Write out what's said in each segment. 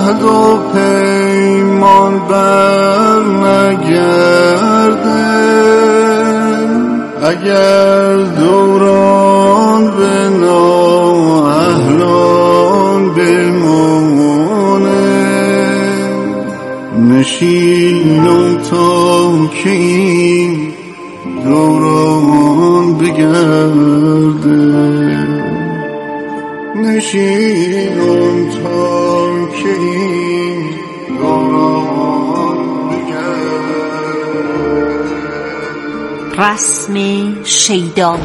دو پیمان بر نگرده، اگر دوران به نااهلان بمونه، نشینم تا که این دوران بگرده، نشینم تا که این دوران بگرده. رسم شیدا.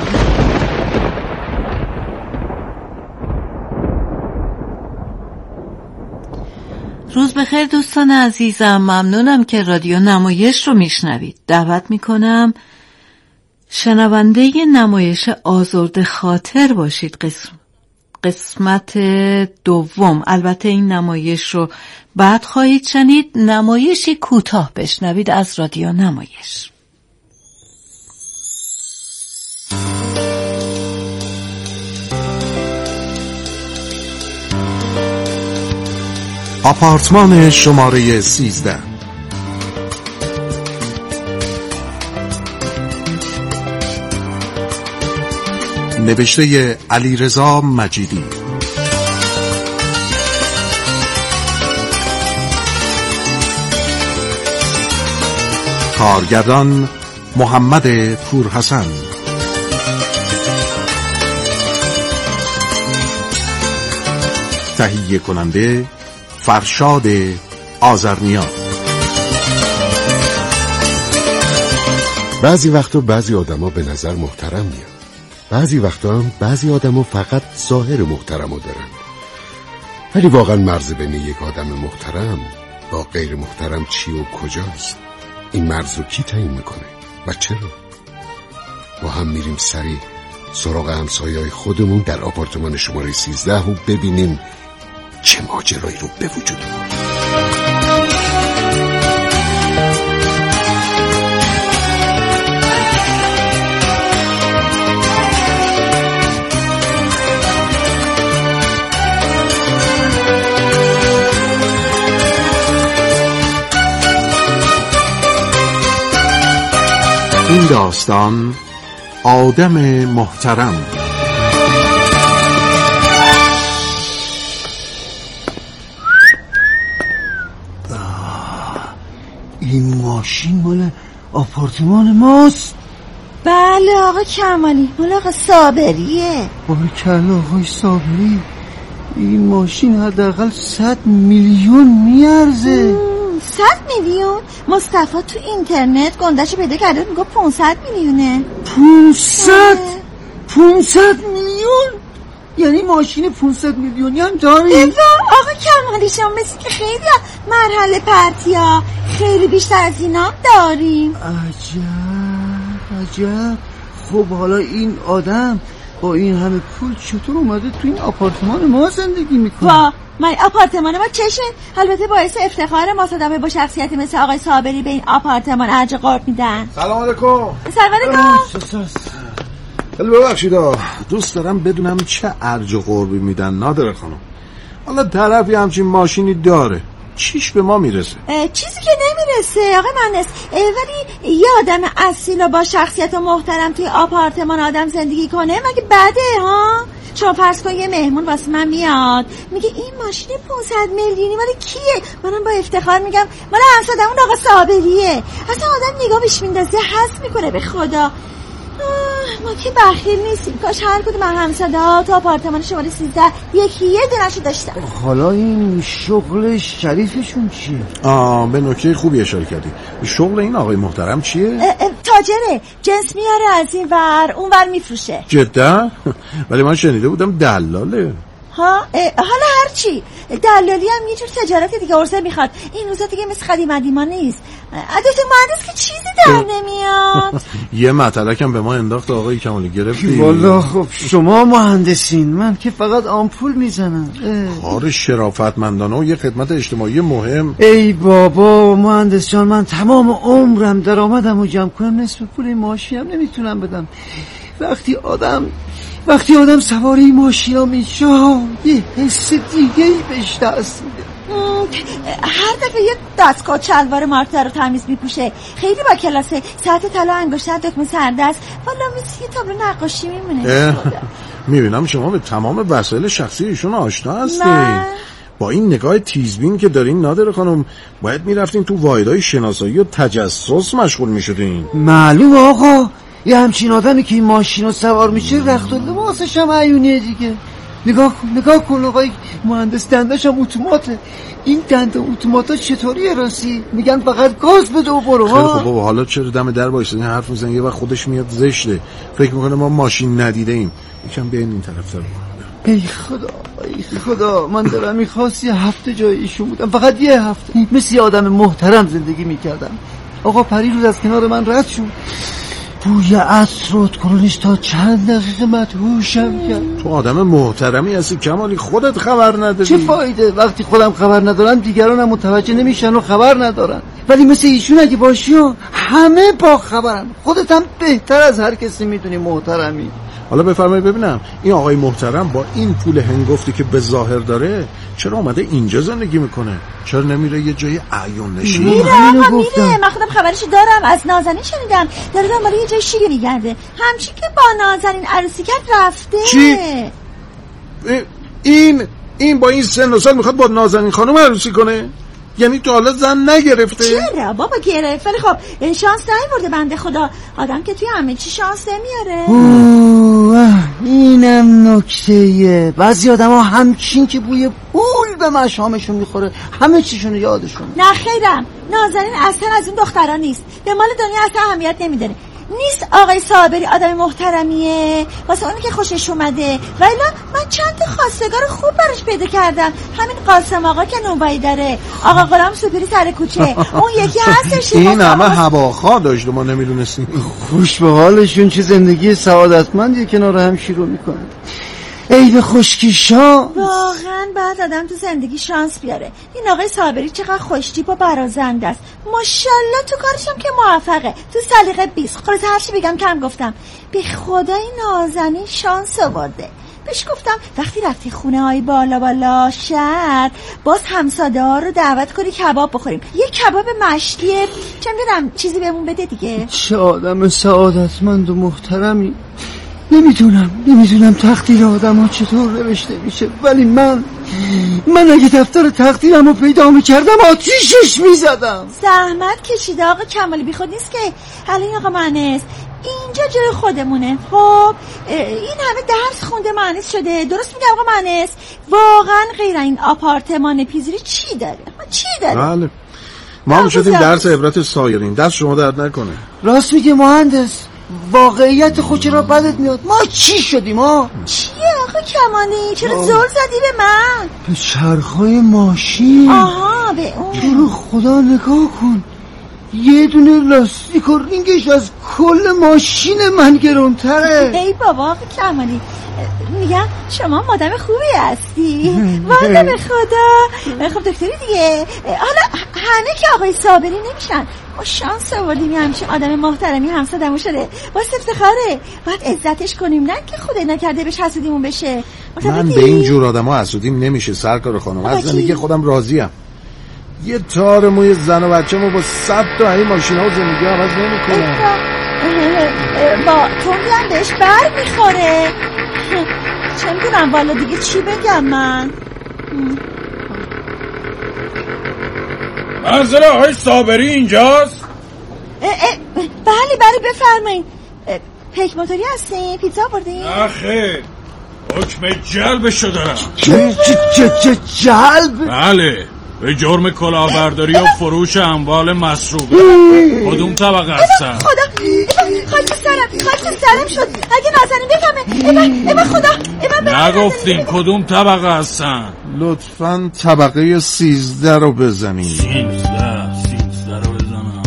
روز بخیر دوستان عزیزم، ممنونم که رادیو نمایش رو میشنوید. دعوت میکنم شنونده نمایش آزرده خاطر باشید. قسمت دوم. البته این نمایش رو بعد خواهید شنید. نمایشی کوتاه بشنوید از رادیو نمایش. آپارتمان شماره 13. نوشته علیرضا مجیدی، کارگردان محمد پورحسن، تهیه کننده فرشاد آذرنیا. بعضی وقتا بعضی آدما به نظر محترم میان، بعضی وقتا هم بعضی آدما فقط ظاهر محترمو دارن، ولی واقعا مرز بین یک آدم محترم با غیر محترم چی و کجاست؟ این مرز رو کی تعیین میکنه و چرا؟ با هم میریم سریع سراغ همسایه‌های خودمون در آپارتمان شماره 13 و ببینیم چه ماجرایی رو به وجود آورد. این داستان آدم محترم. این ماشین مال آپارتمان ماست؟ بله آقا کمالی، مال آقا صابریه. باریکلا آقای صابری، این ماشین حداقل 100 میلیون میارزه. 100 میلیون؟ مصطفی تو اینترنت گندهشو پیدا کرده میگه 500 میلیونه. 500 میلیون؟ یعنی ماشین 500 میلیونی هم داری؟ آقا کمالی شما مثل که خیلی مرحله پرتیا خیلی بیشتر از اینا داریم. عجب. خب حالا این آدم با این همه پول چطور اومده تو این آپارتمان ما زندگی میکنه؟ من آپارتمان ما چشن. البته باعث افتخار ما آدمای با شخصیتی مثل آقای صابری به این آپارتمان ارج قرب میدن. سلام علیکم. سلام علیکم. خیلی ببخشید، دوست دارم بدونم چه ارج قربی میدن نادر خانم. حالا طرفی همچین ماشینی داره، چیش به ما میرسه؟ چیزی که نمیرسه آقای مهندس، ولی یه آدم اصیل و با شخصیت و محترم توی آپارتمان آدم زندگی کنه مگه بده ها؟ شما فرض کن یه مهمون واسه من میاد میگه این ماشین 500 میلیونی مال کیه؟ منم با افتخار میگم مال همسایه‌مون آقا صابریه. اصلا آدم نگاه بهش میندازه حس میکنه به خدا. ما که بخیل نیستیم، کاش هر کدوم از همسایه‌ها تو آپارتمان شماره 13 یکی یه دونه‌شو داشتن. حالا این شغل شریفشون چیه؟ به نکته خوبی اشاره کردی. شغل این آقای محترم چیه؟ تاجره، جنس میاره از این ور اون ور میفروشه. جدا؟ ولی من شنیده بودم دلاله. حالا هرچی، دلالی هم یه جور تجارت دیگه. عرضه میخواد این روزا دیگه مثل قدیما نیست. عدت مهندس که چیزی در نمیاد. یه مطلقم به ما انداخت آقای کمالی، گرفتی؟ والا خب شما مهندسین، من که فقط آمپول میزنم. کار شرافتمندانه و یه خدمت اجتماعی مهم. ای بابا مهندس جان، من تمام عمرم درآمدمو جمع کنم نصف پول این ماشینم نمیتونم بدم. وقتی آدم سوار این ماشینا میشه یه حس دیگه‌ای بهش دست میده. هر دفعه یه دستگاه چلوار مارتا رو تمیز میپوشه. خیلی با کلاسه. ساعت طلا انگشتر دکمه سردست. والا مثل یه تابلو نقاشی میمونه. میبینم شما به تمام وسایل شخصی ایشون آشنا هستین. با این نگاه تیزبین که دارین نادر خانم باید میرفتین تو واحدهای شناسایی و تجسس مشغول میشدین. معلوم آقا، یه همچین آدمی که این ماشین رو سوار میشه رخت و لباسش هم عیونیه دیگه. نگاه کن آقای مهندس، دندش هم اتوماته. این دنده اتوماتا چطوریه راستی؟ میگن فقط گاز بده و برو. خیلی خوب بابا، حالا چرا دم در وایسادین حرف میزنین؟ یه وقت خودش میاد زشته، فکر میکنه ما ماشین ندیده ایم. یکم بیاین این طرف تر. ای خدا من دارم میخواست یه هفته جای ایشون بودم، فقط یه هفته، مثل یه آدم محترم زندگی میکردم. آقا پریروز از کنار من رد شد، بوی عطر رود کنونش تا چند دقیقه مدهوشم کرد. تو آدم محترمی هستی کمالی، خودت خبر نداری. چه فایده وقتی خودم خبر ندارم دیگران هم متوجه نمیشن و خبر ندارن. ولی مثل ایشون اگه باشی همه با خبرن. خودت هم بهتر از هر کسی میدونی محترمی. حالا بفرمایید ببینم این آقای محترم با این پول هنگفتی که به ظاهر داره چرا اومده اینجا زندگی میکنه؟ چرا نمیره یه جای عیون نشین؟ میره آقا میره، من خودم خبرشو دارم، از نازنین شنیدم داره دنبال یه جای شیک میگرده. همچین که با نازنین عروسی کرد رفته. چی؟ این با این سن و سال میخواد با نازنین خانم عروسی کنه؟ یعنی تو حالا زن نگرفته؟ چرا بابا گرفت، ولی خب شانس نمیبرده بنده خدا. آدم که توی همه چی شانس نمیاره. اینم نکتهیه. بعضی آدم ها همچین که بوی پول به مشامشون میخوره همه چیشون یادشون. نه خیرم، نازنین اصلا از اون دخترها نیست، به مال دنیا اصلا اهمیت نمیداره. نیست آقای صابری آدم محترمیه واسه اونی که خوشش اومده. ولی من چند تا خواستگار خوب براش پیدا کردم. همین قاسم آقا که نوبایی داره، آقا غلام سوپری سر کوچه، اون یکی هستش. این همه هواخواه داشت ما نمیدونستیم. خوش به حالشون، چه زندگی سعادتمندی کنار هم شروع میکنن. ای به خشکیشا. واقعا بعد آدم تو زندگی شانس بیاره. این آقای صابری چقدر خوشتیپ و برازنده است، ماشاءالله. تو کارش هم که موفقه، تو سلیقه 20. خلاص هر چی بگم کم گفتم. به خدا این نازنین شانس آورده. بهش گفتم وقتی رفتی خونه های بالا شهر باز همساده ها رو دعوت کنی کباب بخوریم. یه کباب مشکیه، چه میدونم چیزی بهمون بده دیگه. چه آدم سعادتمند و محترمی. نمیدونم تقدیر آدم ها چطور نوشته میشه، ولی من اگه دفتر تقدیرم رو پیدا میکردم آتیشش میزدم. زحمت کشیده آقا کمالی، بی خود نیست که. حالا این آقا مهندس اینجا جای خودمونه. خب این همه درس خونده مهندس شده، درست میگم آقا مهندس؟ واقعا غیر این آپارتمان پیزری چی داره؟ بله ما هم شدیم درس عبرت سایرین. دست شما درد نکنه. راست میگه مهندس، واقعیت خود چرا بدت میاد؟ ما چی شدیم ها؟ چیه آقا کمالی؟ چرا زل زدی به من؟ به چرخهای ماشین. آها به اون. تو رو خدا نگاه کن، یه دونه لاستیک و رینگش از کل ماشین من گرونتره. ای بابا آقا کمالی، میگم شما مادم خوبی هستی. والا به خدا. خب دکتری دیگه. حالا همه که آقای صابری نمیشن. ما شانس آوردیم همچین آدم محترمی همسادمون شده، واسه افتخاره. باید عزتش کنیم، نه که خدای نکرده بهش حسودیمون بشه. من به این جور آدم ها حسودیم نمیشه سرکار خانم. از زندگی خودم راضیم. یه تار موی زن و بچه ما با 100 تا این ماشین ها زندگی عوض نمی کنم. با تونگی هم بهش بر میخوره. چه میدونم والا دیگه چی بگم من. منزل آقای صابری اینجاست؟ بله بفرمایید. پیک موتوری هستین؟ پیتزا بردین؟ نه خیر، حکم جلبشو دارم. چه جلب؟ بله، به جرم کلاهبرداری و فروش اموال مسروقه. کدوم طبقه هستن؟ خدا خاک سرم شد. اگه نازنین بفهمه. خدا نگفتیم کدوم طبقه هستن؟ لطفاً طبقه 13 رو بزنین. 13 رو بزنم.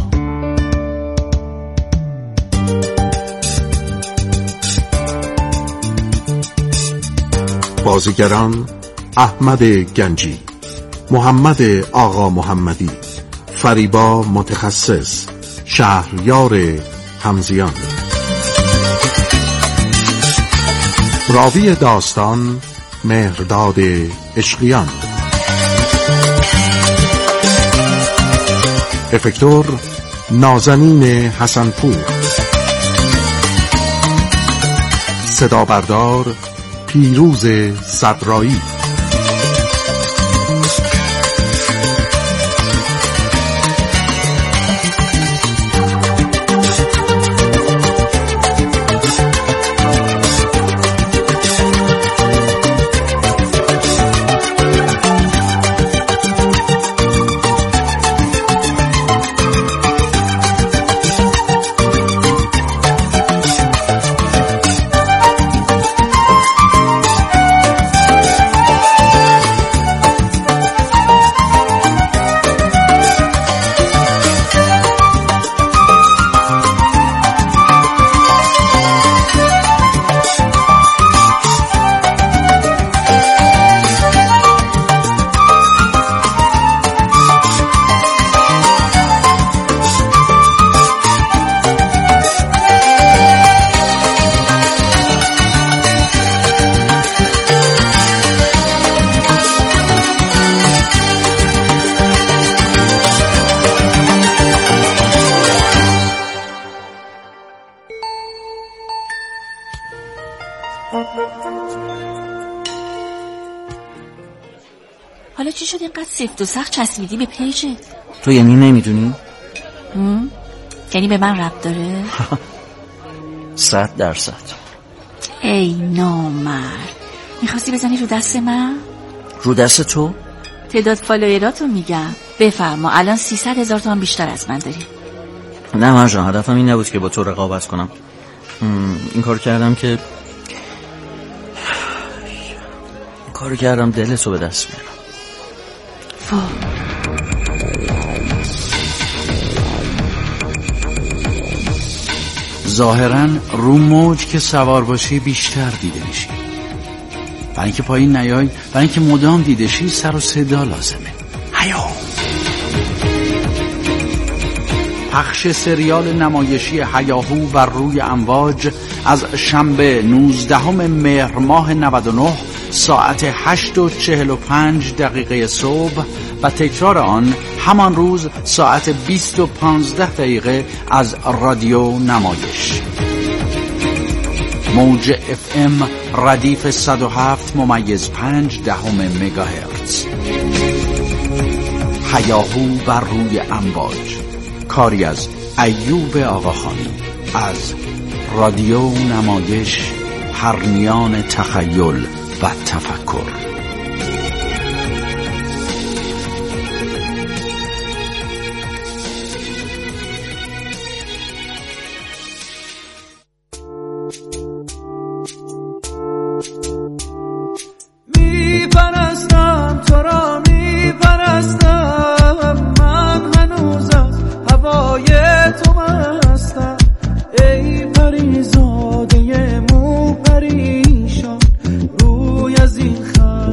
بازیگران احمد گنجی، محمد آقا محمدی، فریبا متخصص، شهریار همزیان. راوی داستان مهرداد عشقیان. افکتور نازنین حسنپور، صدا بردار پیروز صدرایی. حالا چی شد اینقدر سفت و سخت چسبیدی به پیجت؟ تو یعنی نمیدونی؟ یعنی به من ربط داره؟ 100%. ای نامرد، میخواستی بزنی رو دست من؟ رو دست تو؟ تعداد فالووراتو میگم. بفرما الان 300,000 تومان بیشتر از من داری. نه مرجان، هدفم این نبود که با تو رقابت کنم. این کار کردم دلتو به دست بیارم. ظاهراً رو موج که سوار باشی بیشتر دیده میشی، برای اینکه پایین نیای، برای اینکه مدام دیده شی سر و صدا لازمه. هیا پخش سریال نمایشی هیاهو بر روی امواج از شنبه 19 مهر ماه 99 ساعت 8:45 صبح و تکرار آن همان روز ساعت 20:15 از رادیو نمایش. موج FM ردیف 107.5 مگاهرتز. هیاهو بر روی امواج، کاری از ایوب آقاخانی از رادیو نمایش، پرنیان تخیل و تفکر. میپرستم تو را، میپرستم، من هنوز از هوای تو مستم. ای پریزاده مو پریشان، روی از این خط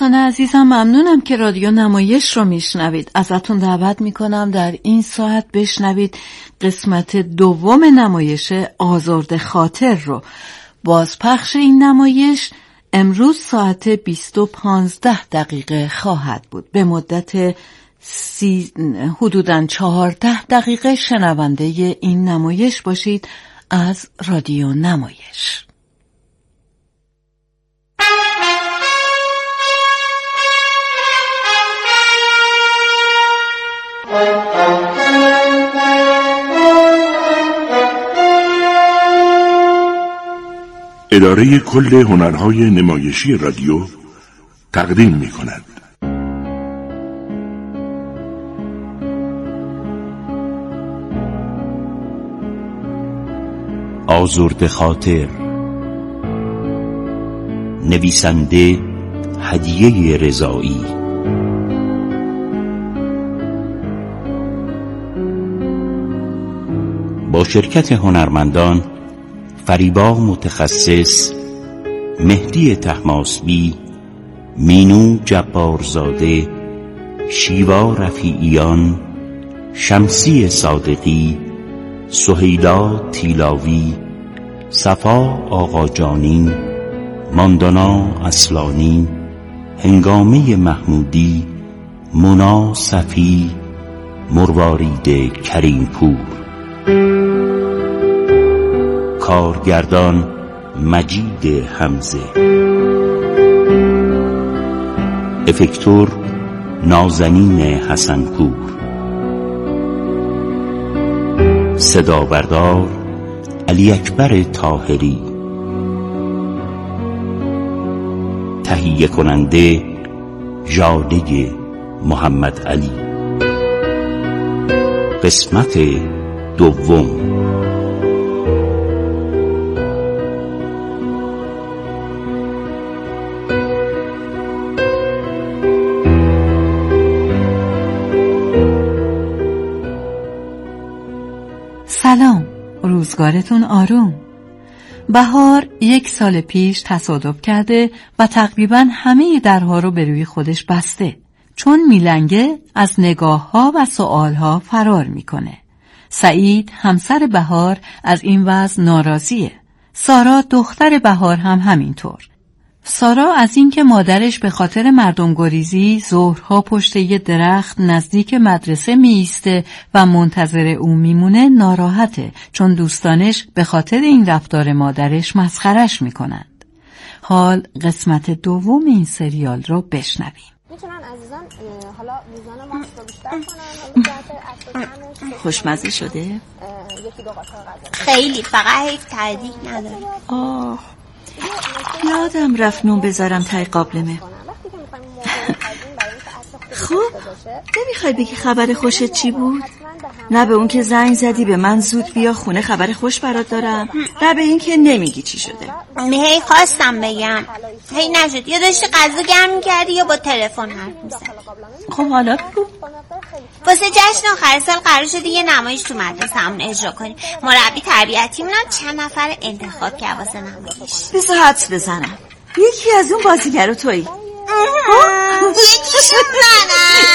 دوستان عزیزم، ممنونم که رادیو نمایش رو میشنوید. ازتون دعوت میکنم در این ساعت بشنوید قسمت دوم نمایش آزرده خاطر رو. بازپخش این نمایش امروز ساعت 20:15 خواهد بود. به مدت حدوداً 14 دقیقه شنونده این نمایش باشید از رادیو نمایش. اداره کل هنرهای نمایشی رادیو تقدیم می کند. آزرده خاطر، نویسنده هدیه رضایی، با شرکت هنرمندان فریبا متخصص، مهدی طهماسبی، مینو جبارزاده، شیوا رفیعیان، شمسی صادقی، سهیلا تیلاوی، صفا آقاجانی، ماندانا اصلانی، هنگامه محمودی، مونا صفی، مروارید کریمپور. کارگردان مجید حمزه، افکتور نازنین حسنپور، صدا بردار علی اکبر طاهری، تهیه کننده ژاله محمد علی. قسمت دوم. سلام، روزگارتون آروم. بهار 1 سال پیش تصادف کرده و تقریباً همه درها رو به روی خودش بسته. چون میلنگه از نگاه‌ها و سؤال‌ها فرار میکنه. سعید همسر بهار از این وضع ناراضیه. سارا دختر بهار هم همینطور. سارا از اینکه مادرش به خاطر مردم گریزی ظهرها پشت یه درخت نزدیک مدرسه میایسته و منتظر او میمونه ناراحته، چون دوستانش به خاطر این رفتار مادرش مسخرش میکنند. حال قسمت دوم این سریال رو بشنویم. میتونن عزیزان حالا میزان ماست رو بیشتر کنن. خوشمزه شده؟ یکی دو قاطع غذا خیلی، فقط حیف تردید نداره. آه، یادم رفت نون بذارم تای قابلمه. خب نمیخوای بگی خبر خوشت چی بود؟ نه به اون که زنگ زدی به من زود بیا خونه خبر خوش برات دارم، نه به این که نمیگی چی شده. هی خواستم بگم، هی نشد. یا داشتی غذا گرم میکردی یا با تلفن حرف میزدی. خب حالا بگو. واسه جشن آخر سال قرار شده یه نمایش تو مدرسه همون اجرا کنیم. مربی تربیتیمون هم چند نفر انتخاب کرد واسه نمایش. بذار حدس بزنم یکی از اون بازیگرا تویی. یکیشون منم.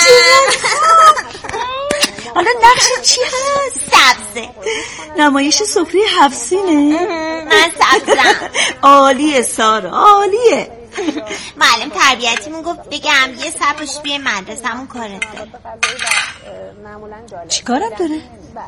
حالا نقشت چی هست؟ سبزه. نمایش سفره 7 سینه؟ من سبزم. عالیه سارا، عالیه. معلم تربیتیمون گفت بگم یه سبش بیه مدرسه‌مون کارت داره. چی کارت داره؟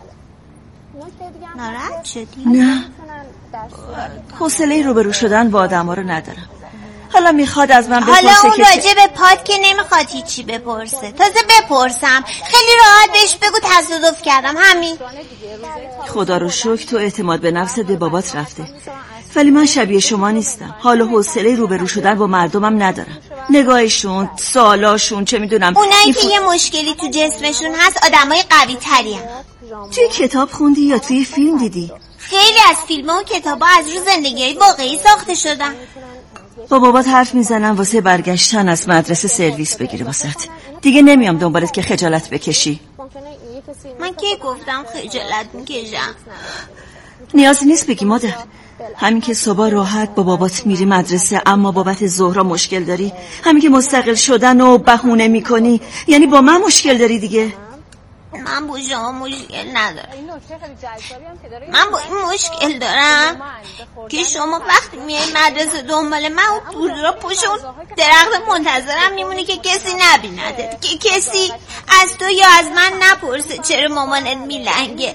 ناراحت شدی؟ نه، حوصله روبرو شدن با آدما رو ندارم. حالا میخواد از من بپرسه حالا اون که راجع به پات که نمیخواد هیچی بپرسه. تازه بپرسم خیلی راحت بهش بگو تصادف کردم، همین. خدا رو شکر تو اعتماد به نفست به بابات رفته، ولی من شبیه شما نیستم. حالا حوصله روبرو شدن با مردمم ندارم. نگاهشون، سوالاشون، چه میدونم. اونایی که یه مشکلی تو جسمشون هست آدمای قوی تری هم. توی کتاب خوندی یا توی فیلم دیدی؟ خیلی از فیلم‌ها و کتاب‌ها از رو زندگی واقعی ساخته شدن. با بابات حرف میزنم واسه برگشتن از مدرسه سرویس بگیره واسط. دیگه نمیام دنبالت که خجالت بکشی. من که گفتم خجالت میکشم. نیازی نیست بگی مادر. همین که صبح راحت با بابات میری مدرسه اما بابت ظهرا مشکل داری، همین که مستقل شدن و بهونه میکنی، یعنی با من مشکل داری دیگه. من با شما مشکل ندارم. من با این مشکل دارم که شما وقتی میای مدرسه دنبال من و دورا پشت اون درخت منتظرم میمونی که کسی نبینده، که کسی از تو یا از من نپرسه چرا مامانت میلنگه.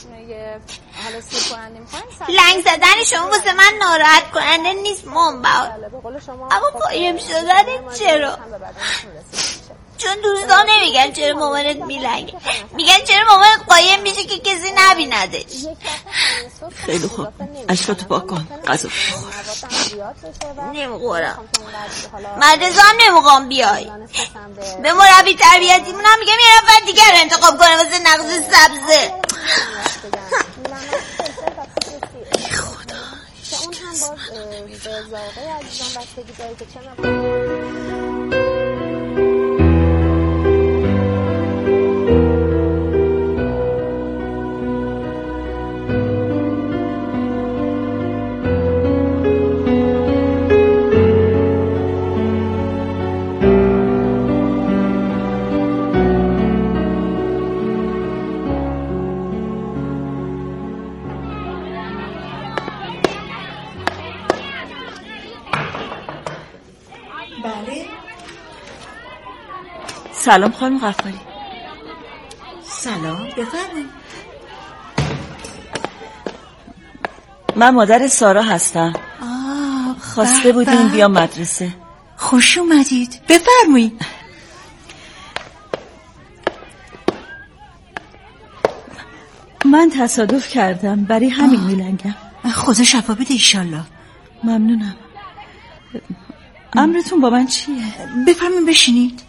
لنگ زدن شما واسه من ناراحت کننده نیست منبعاد، اما قایم شدن چرا؟ چون دوستان نمیگن چرا مامانت میلنگه، میگن چرا مامانت قایم میشه که کسی نبیندش. خیلی خوب، اشکاتو پاک کن، غذا بخور. نمیخورم، مدرسه هم نمیخوام بیای. به مربی تربیتیمون هم میگم یه نفر دیگر رو انتخاب کنه واسه نقض سبزه. سلام خانم غفاری. سلام، بفرمایید. من مادر سارا هستم. خواسته بودیم بیام مدرسه. خوش اومدید، بفرمایید. من تصادف کردم، برای همین میلنگم. خدا شفا بده ایشالله. ممنونم. امرتون با من چیه؟ بفرمایید بشینید.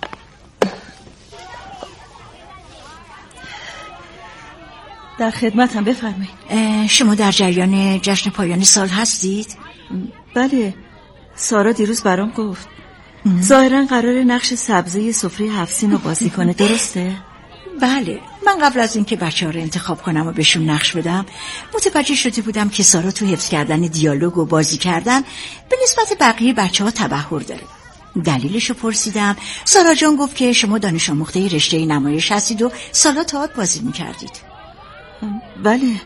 در خدمتم، بفرمایید. شما در جریان جشن پایان سال هستید؟ بله، سارا دیروز برام گفت. ظاهرا قرار نقش سبزه سفره 7 سین رو بازی کنه، درسته؟ بله، من قبل از اینکه بچه‌ها رو انتخاب کنم و بهشون نقش بدم متوجه شده بودم که سارا تو حفظ کردن دیالوگ و بازی کردن به نسبت بقیه بچه‌ها تبحر داره. دلیلشو پرسیدم. سارا جان گفت که شما دانش آموخته رشته نمایش هستید و سالا تئاتر بازی می‌کردید. بله،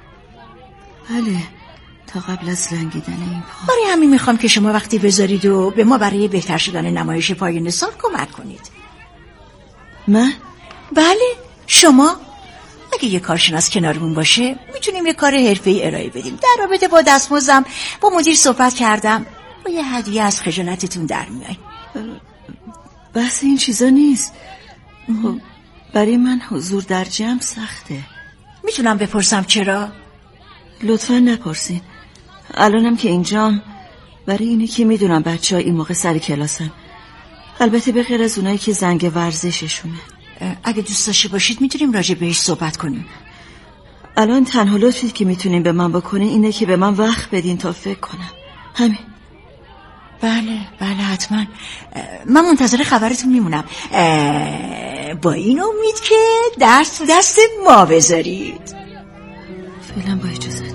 تا قبل از لنگیدن این پا. برای همین میخوام که شما وقتی بذارید و به ما برای بهتر شدن نمایش پایان سال کمک کنید. من؟ بله، شما. اگه یه کارشناس کنارمون باشه میتونیم یه کار حرفه‌ای ارائه بدیم. در رابطه با دستمزدم با مدیر صحبت کردم، با یه هدیه از خجالتتون در میای. بس این چیزا نیست. خب برای من حضور در جمع سخته. میتونم بپرسم چرا؟ لطفا نپرسین. الانم که اینجام برای اینه که میدونم بچه‌ها این موقع سر کلاسن. البته به غیر از اونایی که زنگ ورزششونه. اگه دوست داشته باشید میتونیم راجع بهش صحبت کنیم. الان تنها لطفی که میتونین به من بکنین اینه که به من وقت بدین تا فکر کنم. همین. بله حتما. من منتظر خبرتون میمونم. با این امید که درس دست ما بذارید. فعلا با اجازهتون.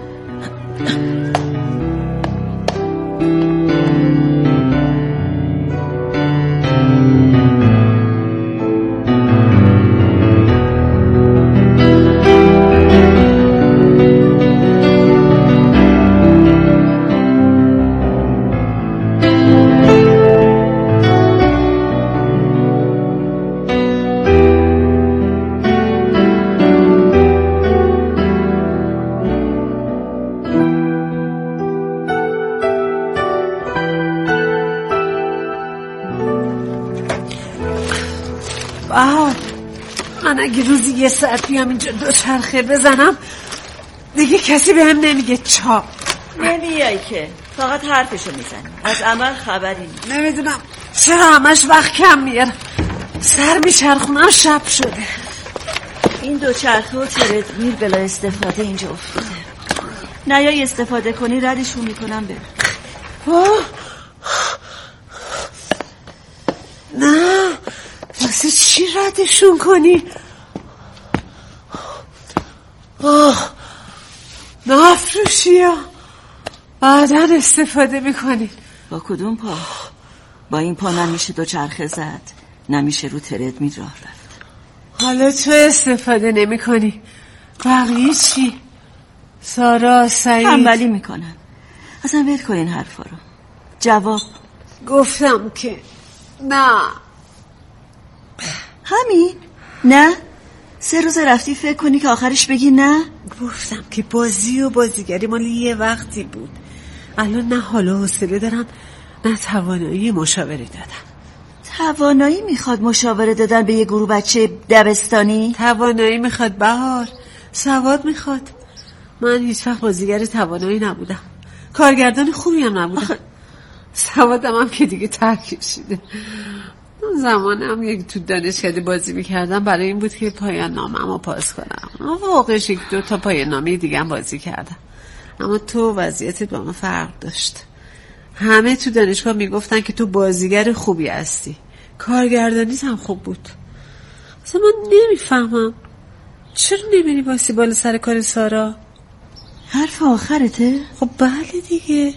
من اگه روزی یه ساعت بیام اینجا دوچرخه بزنم دیگه کسی بهم نمیگه چاپ. نمیای که فقط حرفشو میزنی، از عمل خبری نیست. نمیدونم چرا همش وقت کم میارم، سر میچرخونم شب شده. این دوچرخه و تردمیل بلا استفاده اینجا افتاده. نیای استفاده کنی ردشون میکنم برم. نه واسه چی ردشون کنی؟ چیا؟ بعداً استفاده میکنی. با کدوم پا؟ با این پا نمیشه دوچرخه زد، نمیشه رو تردمیل راه رفت. حالا تو استفاده نمی کنی، بقیه چی؟ سارا، سعید تنبلی میکنن. اصلا ول کن این حرفا رو. جواب گفتم که نه. همین؟ نه؟ 3 روز رفتی فکر کنی که آخرش بگی نه؟ گفتم که بازی و بازیگری مال یه وقتی بود. الان نه حال و حوصله دارم نه توانایی مشاوره دادم. توانایی میخواد مشاوره دادن به یه گروه بچه دبستانی؟ توانایی میخواد بهار، سواد میخواد. من هیچ وقت بازیگر توانایی نبودم، کارگردان خوبی هم نبودم. سوادم هم که دیگه ترک کشیده. اون زمانم یک تو دانشکده بازی میکردم برای این بود که پایان نامه‌مو پاس کنم. واقعش 1-2 تا پایان نامه دیگه هم بازی کردم. اما تو وضعیتت با من فرق داشت. همه تو دانشگاه میگفتن که تو بازیگر خوبی هستی، کارگردانیت هم خوب بود. اصلا من نمیفهمم چرا نمیری واسه بالا سر کار سارا؟ حرف آخرته؟ خب بله دیگه.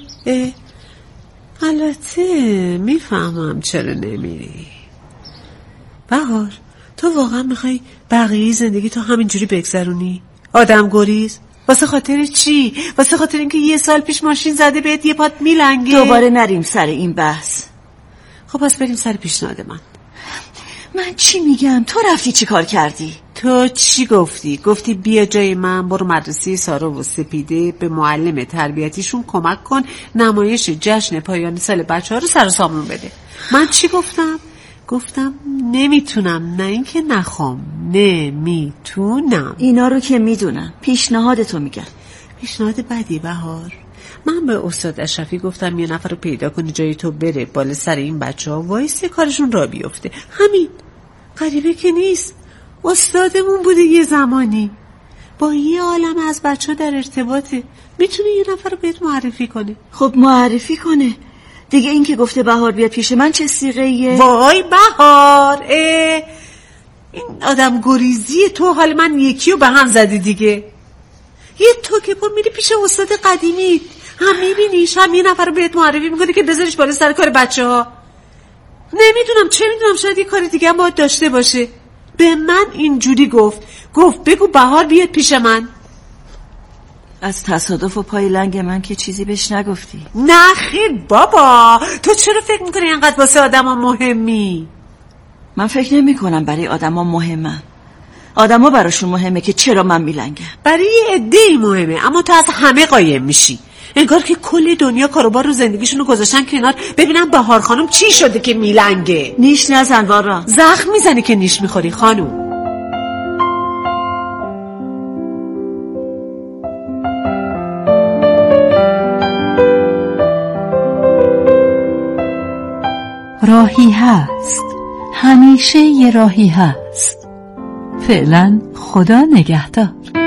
البته میفهمم چرا نمیری. بهار، تو واقعا میخوای بقیه زندگی تو همینجوری بگذرونی؟ آدم گریز؟ واسه خاطر چی؟ واسه خاطر اینکه 1 سال پیش ماشین زده بهت یه پات میلنگه؟ دوباره نریم سر این بحث. خب پس بریم سر پیشنهاد من چی میگم؟ تو رفتی چی کار کردی؟ تو چی گفتی؟ گفتی بیا جای من، برو مدرسه سارا و سپیده، به معلم تربیتیشون کمک کن، نمایش جشن پایان سال بچه‌ها رو سر و سامون بده. من چی گفتم؟ گفتم نمیتونم، نه اینکه نخوام، نمیتونم. اینا رو که میدونم، پیشنهادتو میگم. پیشنهاد بدی بهار. من به استاد اشرفی گفتم یه نفر رو پیدا کنی جای تو بره بالا سر این بچه‌ها وایسه کارشون را بیفته. همین. غریبه که نیست. استادمون بوده یه زمانی، با یه عالم از بچه‌ها در ارتباطه، میتونه یه نفر رو بهت معرفی کنه. خب معرفی کنه دیگه. این که گفته بهار بیاد پیش من چه صیغه‌ایه؟ وای بهار، این آدم گریزی تو حال من یکی رو به هم زدی دیگه. یه تو که پا میری پیش استاد قدیمی، هم میبینیش هم یه نفر رو بهت معرفی میکنه که بذاریش بالا سر کار بچه‌ها. نمیدونم چه میدونم، شاید یه کار دیگه هم باید داشته باشه. به من اینجوری گفت بگو بهار بیاد پیش من. از تصادف و پای لنگ من که چیزی بهش نگفتی؟ نه خیر بابا، تو چرا فکر میکنی اینقدر واسه آدما مهمی؟ من فکر نمی کنم برای آدما مهمم. آدما براشون مهمه که چرا من میلنگم. برای یه عده‌ای مهمه، اما تو از همه قایم میشی. انگار که کل دنیا کاروبار رو زندگیشونو گذاشتن کنار ببینم بهار خانم چی شده که میلنگه. نیش نزن وارا، زخم میزنی که نیش میخوری خانم. راهی هست، همیشه یه راهی هست. فعلا خدا نگهدار.